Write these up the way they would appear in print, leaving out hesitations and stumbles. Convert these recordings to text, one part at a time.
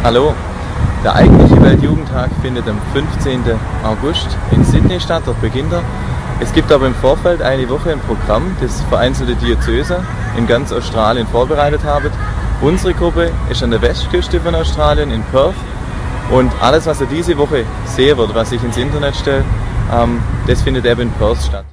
Hallo, der eigentliche Weltjugendtag findet am 15. August in Sydney statt, dort beginnt er. Es gibt aber im Vorfeld eine Woche ein Programm, das vereinzelte Diözesen in ganz Australien vorbereitet haben. Unsere Gruppe ist an der Westküste von Australien in Perth und alles, was ihr diese Woche sehen wird, was ich ins Internet stelle, das findet eben in Perth statt.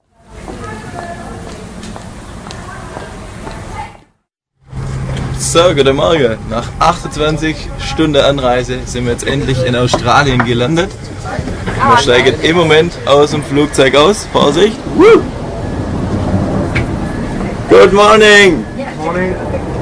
So, guten Morgen. Nach 28 Stunden Anreise sind wir jetzt endlich in Australien gelandet. Wir steigen im Moment aus dem Flugzeug aus. Vorsicht! Woo! Good morning! Morning.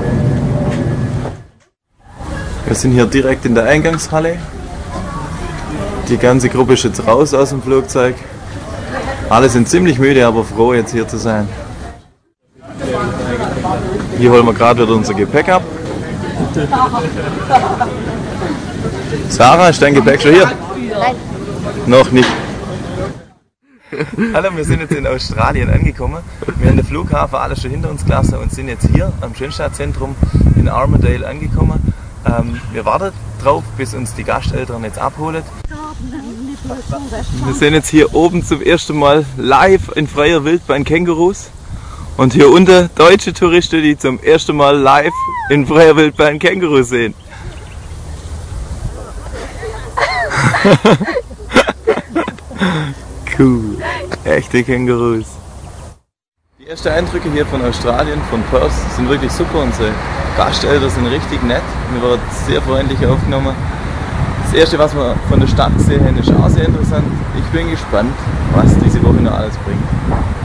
Wir sind hier direkt in der Eingangshalle. Die ganze Gruppe ist jetzt raus aus dem Flugzeug. Alle sind ziemlich müde, aber froh jetzt hier zu sein. Hier holen wir gerade wieder unser Gepäck ab. Sarah, ist dein Gepäck schon hier? Nein. Noch nicht. Hallo, wir sind jetzt in Australien angekommen. Wir haben den Flughafen alles schon hinter uns gelassen und sind jetzt hier am Schönstadtzentrum in Armadale angekommen. Wir warten drauf, bis uns die Gasteltern jetzt abholen. Wir sind jetzt hier oben zum ersten Mal live in freier Wildbahn Kängurus. Und hier unten deutsche Touristen, die zum ersten Mal live in freier Wildbahn Kängurus sehen. Cool, echte Kängurus. Die ersten Eindrücke hier von Australien, von Perth, sind wirklich super. Unsere Gasteltern sind richtig nett. Wir wurden sehr freundlich aufgenommen. Das erste, was wir von der Stadt sehen, ist auch sehr interessant. Ich bin gespannt, was diese Woche noch alles bringt.